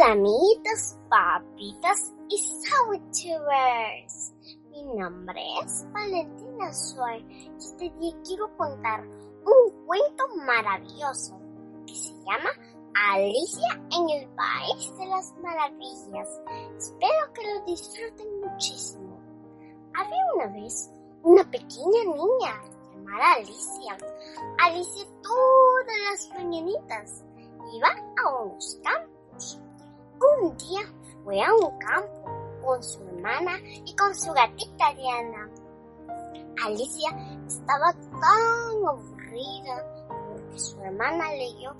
Hola amiguitos, papitas y SourTubers. Mi nombre es Valentina Suárez y este día quiero contar un cuento maravilloso que se llama Alicia en el País de las Maravillas. Espero que lo disfruten muchísimo. Había una vez una pequeña niña llamada Alicia. Alicia todas las mañanitas iba a unos campos. Un día fue a un campo con su hermana y con su gatita Diana. Alicia estaba tan aburrida porque su hermana leyó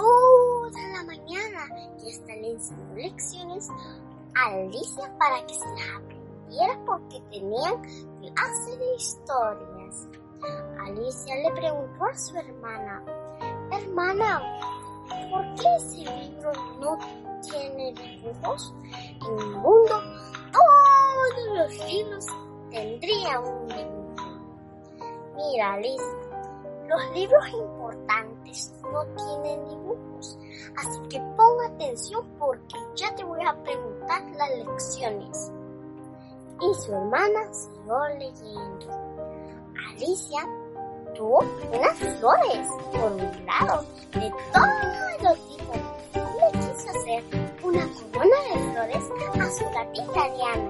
toda la mañana y hasta le enseñó lecciones a Alicia para que se las aprendiera porque tenían clase de historias. Alicia le preguntó a su hermana: hermana, ¿por qué ese libro no tiene dibujos? En el mundo todos los libros tendrían un dibujo. Mira, Alicia, los libros importantes no tienen dibujos, así que pon atención porque ya te voy a preguntar las lecciones. Y su hermana siguió leyendo. Alicia tuvo unas flores por un lado de todos los tipos. Le quiso hacer una corona de flores a su gatita Diana,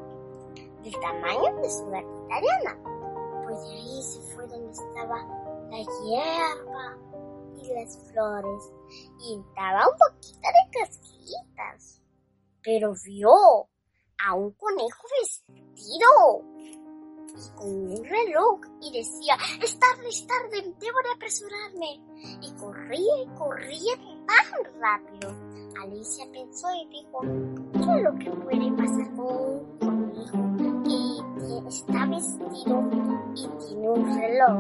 del tamaño de su gatita Diana. Pues de ahí se fue donde estaba la hierba y las flores y daba un poquito de casquillitas. Pero vio a un conejo vestido y con un reloj y decía: es tarde, debo de apresurarme. Y corría tan rápido. Alicia pensó y dijo: ¿qué es lo que puede pasar con un conejo que está vestido y tiene un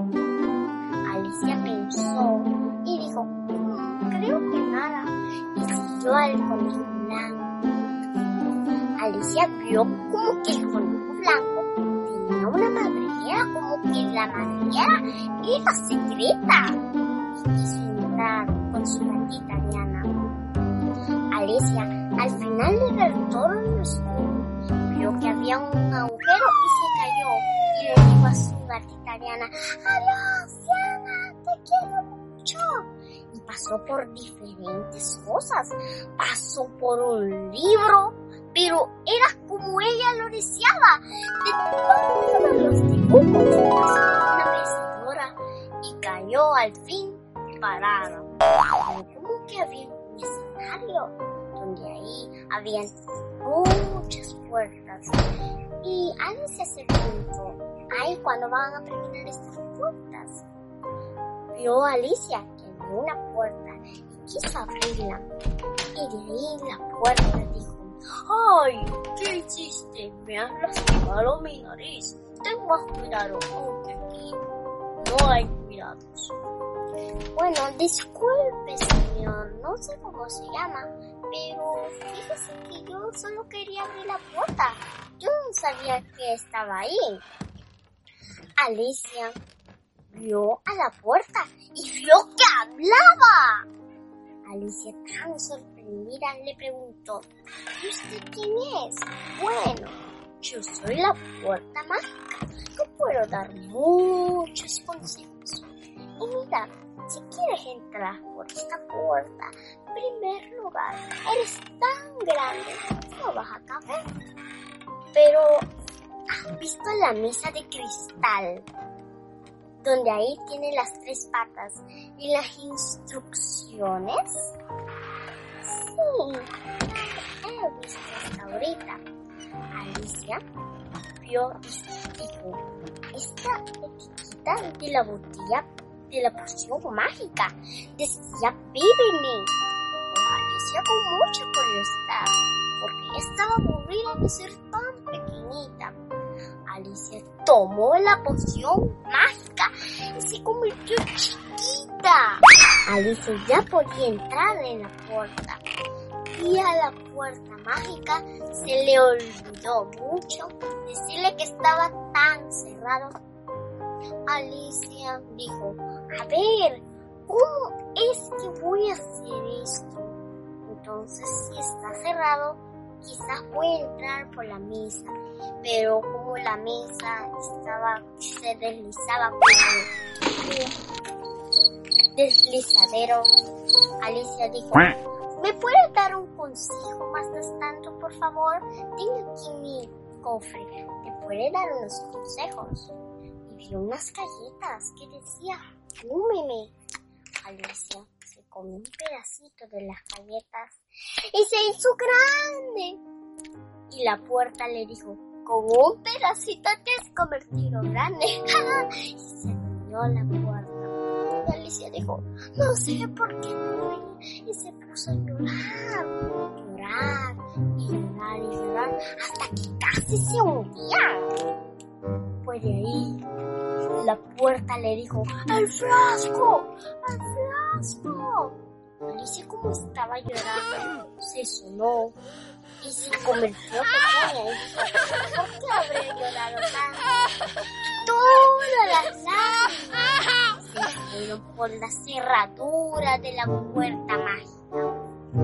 reloj? Alicia pensó y dijo: creo que nada. Y siguió al conejo blanco. Alicia vio como que el conejo blanco tenía una madriguera, como que la madriguera era secreta. Y quiso entrar con su gatita Diana. Alicia, al final de ver todo lo oscuro, vio que había un agujero y se cayó. Y le dijo a su gatita Diana: adiós, Diana, te quiero mucho. Y pasó por diferentes cosas. Pasó por un libro, pero era como ella lo deseaba, de todos los dibujos. Pasó por una mecedora y cayó al fin parada. Como que había un escenario donde ahí habían muchas puertas. Y Alicia se preguntó: ay, ¿cuándo van a terminar estas puertas? Vio a Alicia que había una puerta y quiso abrirla. Y de ahí la puerta dijo: ay, ¿qué hiciste? Me has lastimado mi nariz. Ten más cuidado, aunque aquí no hay cuidados. Bueno, disculpe señor, no sé cómo se llama, pero fíjese que yo solo quería abrir la puerta. Yo no sabía que estaba ahí. Alicia vio a la puerta y vio que hablaba. Alicia, tan sorprendida, le preguntó: ¿y usted quién es? Bueno, yo soy la puerta mágica. Te puedo dar muchos consejos. Y mira, si quieres entrar por esta puerta, en primer lugar, eres tan grande, no vas a caber. Pero, ¿has visto la mesa de cristal? Donde ahí tiene las 3 patas y las instrucciones. Sí, he visto hasta ahorita. Alicia vio y dijo: esta etiqueta de la botella de la poción mágica decía Bibini. Pues Alicia con mucha curiosidad, porque ella estaba aburrida de ser tan pequeñita. Alicia tomó la poción mágica y se convirtió chiquita. Alicia ya podía entrar en la puerta. Y a la puerta mágica se le olvidó mucho decirle que estaba tan cerrado. Alicia dijo: a ver, ¿cómo es que voy a hacer esto? Entonces, si está cerrado, quizás voy a entrar por la mesa. Pero como la mesa se deslizaba como un deslizadero, Alicia dijo: ¿me puedes dar un consejo más tanto, por favor? Tengo aquí mi cofre. ¿Me puede dar unos consejos? Y vio unas galletas que decía: fúmeme. Alicia se comió un pedacito de las galletas y se hizo grande. Y la puerta le dijo: con un pedacito te has convertido grande. Y se abrió la puerta. Y Alicia dijo: no sé por qué no. Y se puso a llorar y llorar hasta que casi se hundía. Pues de ahí la puerta le dijo: ¡el frasco! ¡el frasco! Alicia, como estaba llorando, se sonó y se convirtió pequeña y dijo: ¿por qué habré llorado tanto? Todas las lágrimas se fueron por la cerradura de la puerta mágica.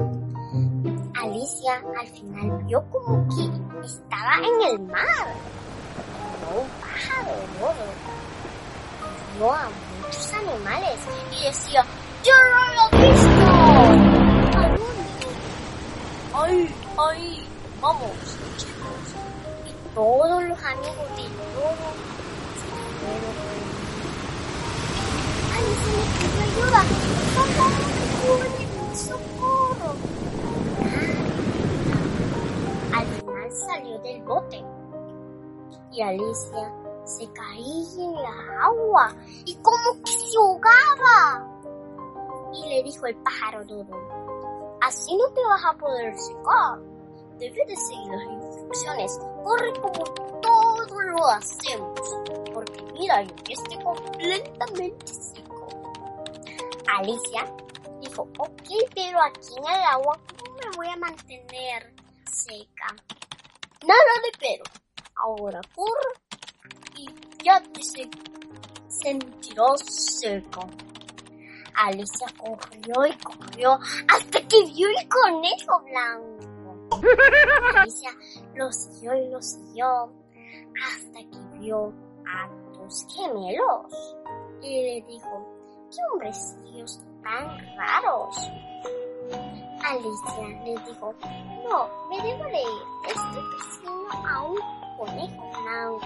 Alicia al final vio como que estaba en el mar. Vio un pájaro de oro. Vio a muchos animales y decía: ¡yo no lo he visto! ¿A dónde? ¡Ay! Vamos, chicos. Y todos los amigos del lobo se fueron por el mar. Alicia le pidió ayuda. ¡Ayúdenme! ¡Socorro! Al final salió del bote y Alicia se caía en la agua y como que se ahogaba. Y le dijo el pájaro Dodo: así no te vas a poder secar. Debes de seguir las instrucciones. Corre como todos lo hacemos. Porque mira, yo que estoy completamente seco. Alicia dijo: ok, pero aquí en el agua, ¿cómo me voy a mantener seca? Nada de pero. Ahora corre y ya te sentirás seca. Alicia corrió y corrió hasta que vio el conejo blanco. Alicia lo siguió y lo siguió hasta que vio a dos gemelos y le dijo: ¿qué hombrecillos tan raros? Alicia le dijo: no, me debo de ir, estoy persiguiendo a un conejo blanco.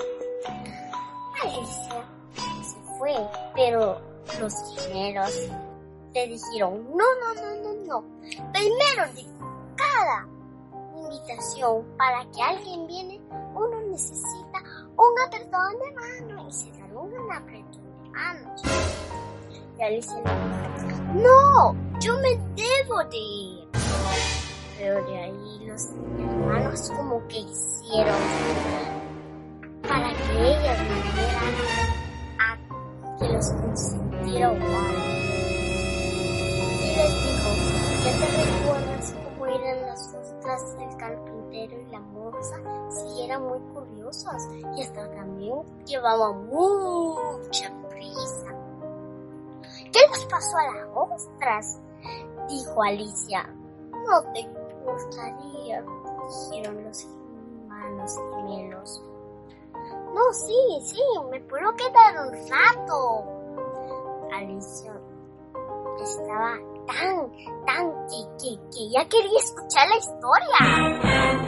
Alicia se fue, pero los gemelos le dijeron: no. Primero de cada invitación para que alguien viene, uno necesita un apretón de mano y se dan un apretón de manos. Y Alicia le dijo: no, yo me debo de ir. Pero de ahí los hermanos como que hicieron para que ellas vinieran a que los consintieron mal. Y les dijo: ¿ya te recuerdas cómo eran las ostras del carpintero y la morsa? Sí, eran muy curiosas y hasta también llevaban mucha prisa. ¿Qué les pasó a las ostras?, dijo Alicia. No te gustaría, dijeron los hermanos gemelos. No, sí, me puedo quedar un rato. Alicia estaba tan que ya quería escuchar la historia.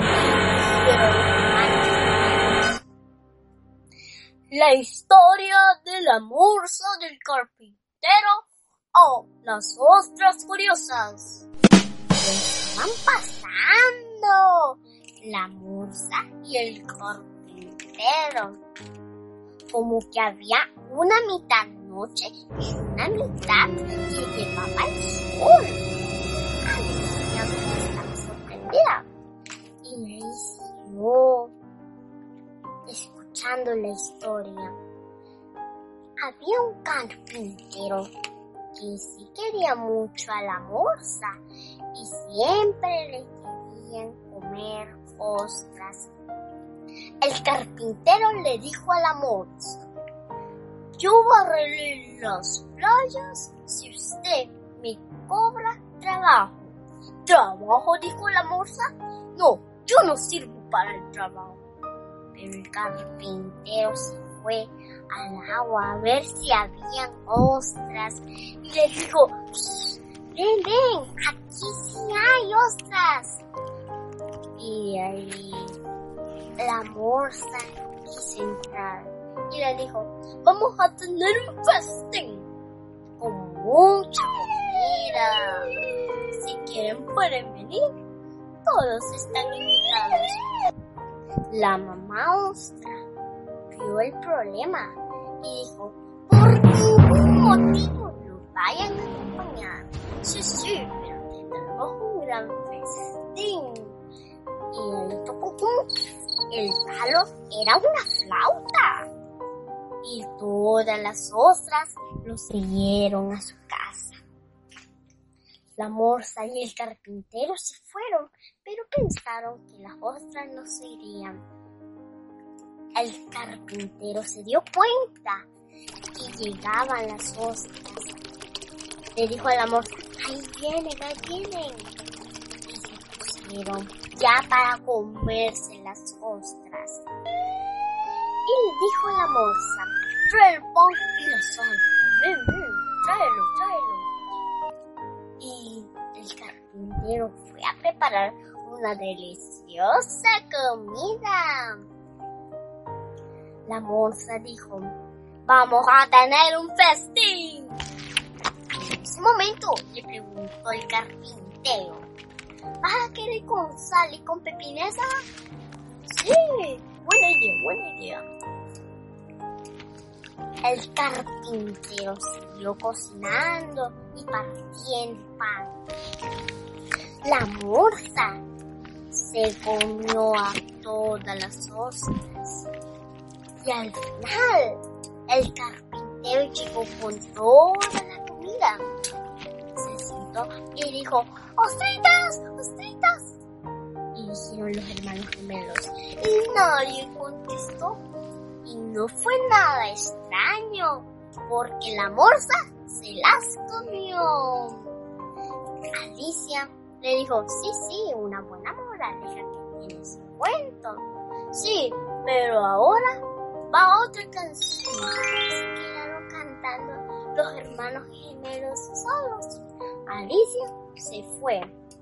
La historia de la morsa, del carpintero o las ostras curiosas. Estaban pasando la morsa y el carpintero. Como que había una mitad noche y una mitad que llevaba el sol. Alicia estaba sorprendida y le siguió escuchando la historia. Había un carpintero que sí quería mucho a la morsa y siempre le querían comer ostras. El carpintero le dijo a la morsa: yo barreré las playas si usted me cobra trabajo. ¿Trabajo?, dijo la morsa. No, yo no sirvo para el trabajo. Pero el carpintero se fue al agua a ver si habían ostras y le dijo: ven, aquí sí hay ostras. Y ahí la morsa quiso entrar y le dijo: vamos a tener un festín con mucha comida. Si quieren pueden venir, todos están invitados. La mamá ostra vio el problema y dijo: por ningún motivo nos vayan a acompañar. Sí, pero tendremos un gran festín. Y él tocó el palo, era una flauta. Y todas las ostras lo siguieron a su casa. La morsa y el carpintero se fueron, pero pensaron que las ostras no se irían. El carpintero se dio cuenta que llegaban las ostras. Le dijo a la morsa: ahí vienen. Y se pusieron ya para comerse las ostras. Y le dijo a la morsa: trae el pan y la sal. Ven, tráelo. Y el carpintero fue a preparar una deliciosa comida. La morsa dijo: vamos a tener un festín. En ese momento le preguntó el carpintero: ¿vas a querer con sal y con pepinesa? Sí, buena idea. El carpintero siguió cocinando y partiendo pan. La morsa se comió a todas las ostras. Y al final, el carpintero llegó con toda la comida. Se sentó y dijo: ¡ostritas! Y dijeron los hermanos gemelos. Y nadie contestó. Y no fue nada extraño, porque la morsa se las comió. Alicia le dijo: sí, una buena moraleja que tiene su cuento. Sí, pero ahora va otra canción. Se quedaron cantando los hermanos gemelos solos. Alicia se fue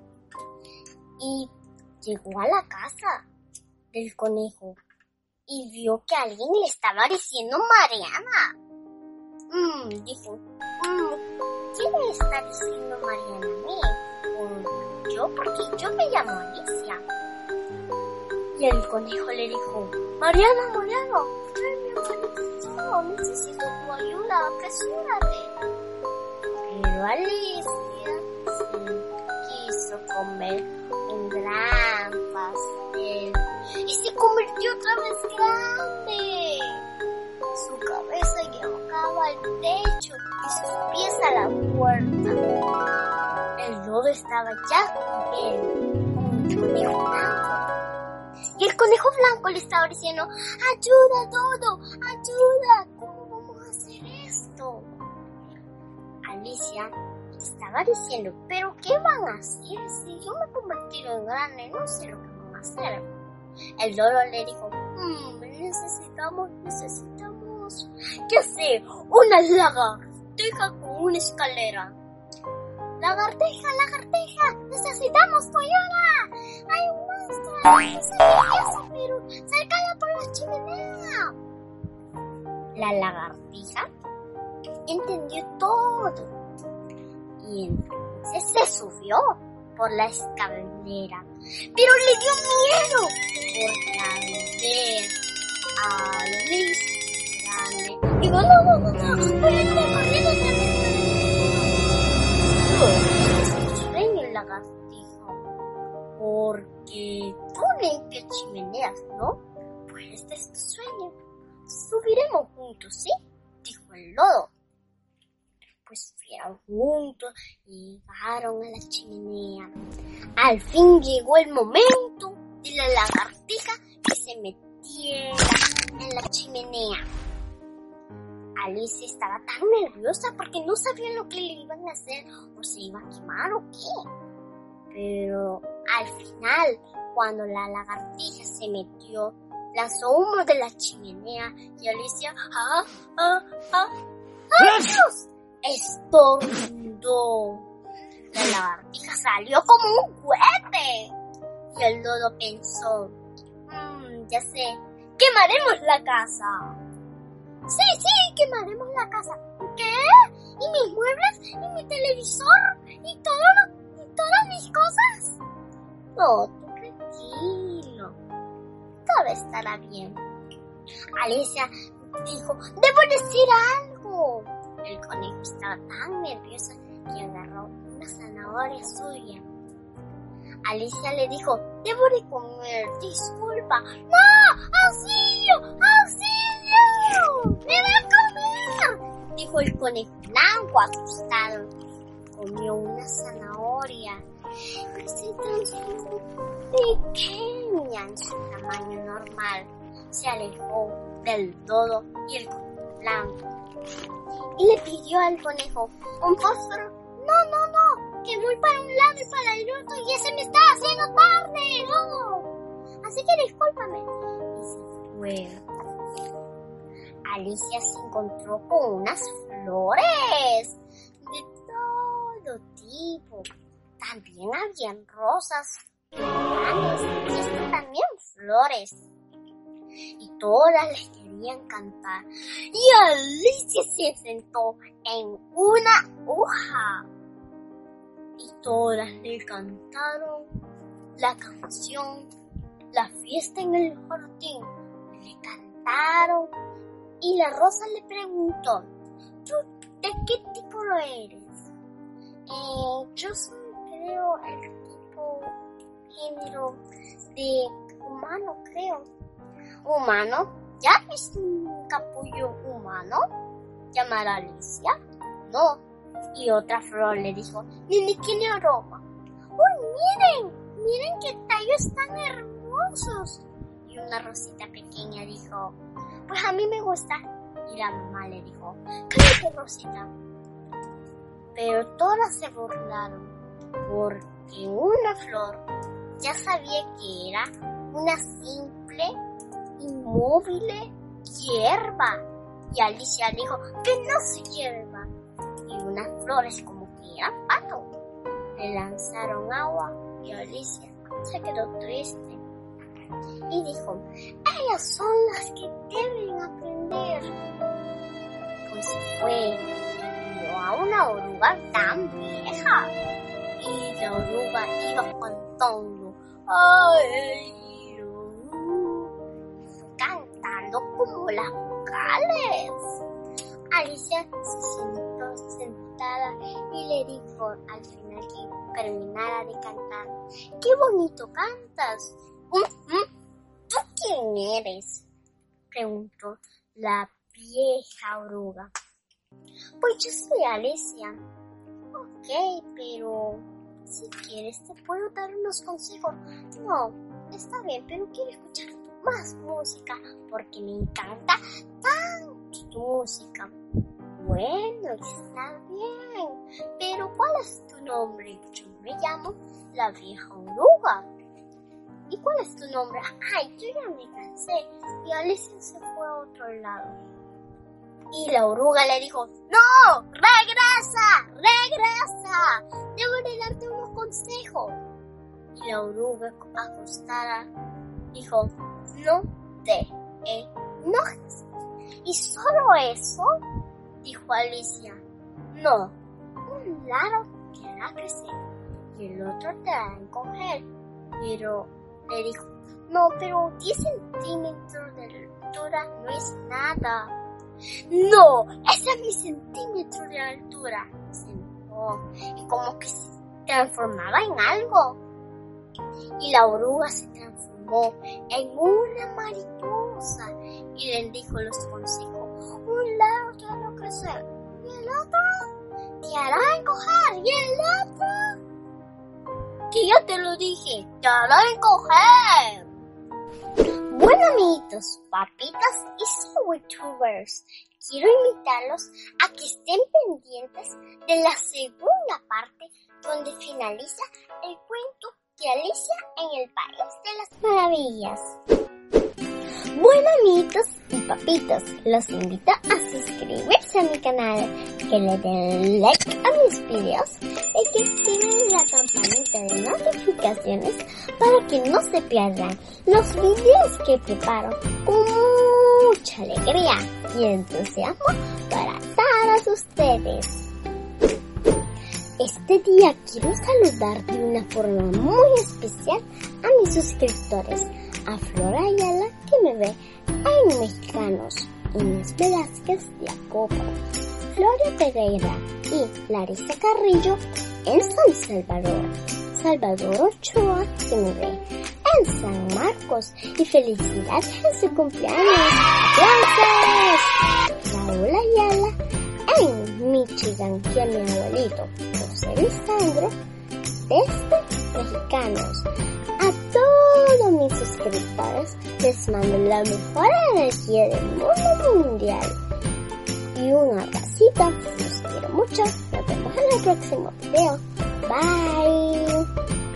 y llegó a la casa del conejo y vio que alguien le estaba diciendo Mariana. Dijo: ¿quién me está diciendo Mariana a mí? Yo, porque yo me llamo Alicia. Y el conejo le dijo: Mariana, tráeme un panecito, necesito tu ayuda, apresúrate. Pero Alicia se quiso comer un gran pastel y se convirtió otra vez grande. Su cabeza llegaba al techo y sus pies a la puerta. El lodo estaba ya con él, como el conejo blanco. Y el conejo blanco le estaba diciendo: ¡ayuda, Dodo! ¡Ayuda! ¿Cómo vamos a hacer esto? Alicia estaba diciendo: ¿pero qué van a hacer? Si yo me he convertido en grande, no sé lo que van a hacer. El loro le dijo: necesitamos, ¿qué hacer? Una lagartija con una escalera. Lagartija, necesitamos tu ayuda. Hay un monstruo, no sé qué hace, pero sácala por la chimenea. La lagartija entendió todo y entonces se subió por la escalera, pero le dio miedo porque al ver a Alicia grande, digo: no, voy a ir corriendo también. Es un sueño, el lagartijo, porque tú limpias chimeneas, ¿no? Pues este es tu sueño. Subiremos juntos, ¿sí? Dijo el lodo. Pues fueron juntos y llegaron a la chimenea. Al fin llegó el momento de la lagartija que se metiera en la chimenea. Alicia estaba tan nerviosa porque no sabía lo que le iban a hacer, o se iba a quemar o qué. Pero al final, cuando la lagartija se metió, lanzó humo de la chimenea y Alicia ¡Dios! Estornudó. La lagartija salió como un cohete. Y el dodo pensó, ya sé, quemaremos la casa. Sí, quemaremos la casa. ¿Qué? ¿Y mis muebles? ¿Y mi televisor? ¿Y todas mis cosas? No, tú tranquilo. Todo estará bien. Alicia dijo, debo decir algo. El conejo estaba tan nervioso que agarró una zanahoria suya. Alicia le dijo, debo de comer, disculpa. ¡No! ¡Auxilio! ¡Auxilio! ¡Me va a comer! Dijo el conejo blanco asustado. Comió una zanahoria que se transformó pequeña en su tamaño normal. Se alejó del dodo y el conejo blanco. Y le pidió al conejo un fósforo. No, que voy para un lado y para el otro y se me está haciendo tarde. No. Así que discúlpame. Y se fue. Alicia se encontró con unas flores de todo tipo. También habían rosas, tulipanes y también flores. Y todas les querían cantar. Y Alicia se sentó en una hoja. Y todas le cantaron la canción, la fiesta en el jardín. Le cantaron. Y la rosa le preguntó, ¿tú de qué tipo eres? Yo soy, creo, el tipo género de humano, creo. ¿Humano? ¿Ya has visto un capullo humano? ¿Llamar a Alicia? No. Y otra flor le dijo, ni tiene aroma. ¡Uy, miren qué tallos tan hermosos! Y una rosita pequeña dijo, pues a mí me gusta. Y la mamá le dijo, cállate, Rosita. Pero todas se burlaron, porque una flor ya sabía que era una simple, inmóvil hierba. Y Alicia dijo que no se hierba. Y unas flores como que eran pato. Le lanzaron agua y Alicia se quedó triste. Y dijo, ellas son las que deben aprender. Pues fue vio a una oruga tan vieja. Y la oruga iba cantando, ¡ay! Cantando como las vocales. Alicia se sentó sentada y le dijo al final que terminara de cantar, ¡qué bonito cantas! ¿Tú quién eres?, preguntó la vieja oruga. Pues yo soy Alicia. Ok, pero si quieres te puedo dar unos consejos. No, está bien, pero quiero escuchar más música porque me encanta tanto tu música. Bueno, está bien, pero ¿cuál es tu nombre? Yo me llamo la vieja oruga. ¿Y cuál es tu nombre? Ay, yo ya me cansé. Y Alicia se fue a otro lado. Y la oruga le dijo, ¡no! ¡Regresa! Debo de darte unos consejos. Y la oruga acostada dijo, no te enojes. ¿Y solo eso?, dijo Alicia. No, un lado te hará crecer y el otro te hará encoger. Pero le dijo, no, pero 10 centímetros de altura no es nada. No, ese es mi centímetro de altura. Se enojó y como que se transformaba en algo. Y la oruga se transformó en una mariposa y le dijo los consejos. Un lado te hará crecer y el otro te hará encoger y el otro, que ya te lo dije, te hará encoger. Bueno, amiguitos, papitas y SoWeTubers, quiero invitarlos a que estén pendientes de la segunda parte donde finaliza el cuento de Alicia en el País de las Maravillas. Bueno, amiguitos y papitos, los invito a suscribirse a mi canal, que le den like a mis videos y que activen la campanita de notificaciones para que no se pierdan los videos que preparo con mucha alegría y entusiasmo para todos ustedes. Este día quiero saludar de una forma muy especial a mis suscriptores, a Flora Ayala, que me ve en Mexicanos, Inés Velázquez de Acoco, Gloria Pereira y Larisa Carrillo en San Salvador, Salvador Ochoa, que me ve en San Marcos, y felicidades en su cumpleaños. ¡Gracias! Raúl Ayala en Michigan, que a mi abuelito José Lisandro desde Mexicanos. A todos mis suscriptores les mando la mejor energía del mundo mundial y un abracito. Los quiero mucho. Nos vemos en el próximo video. Bye.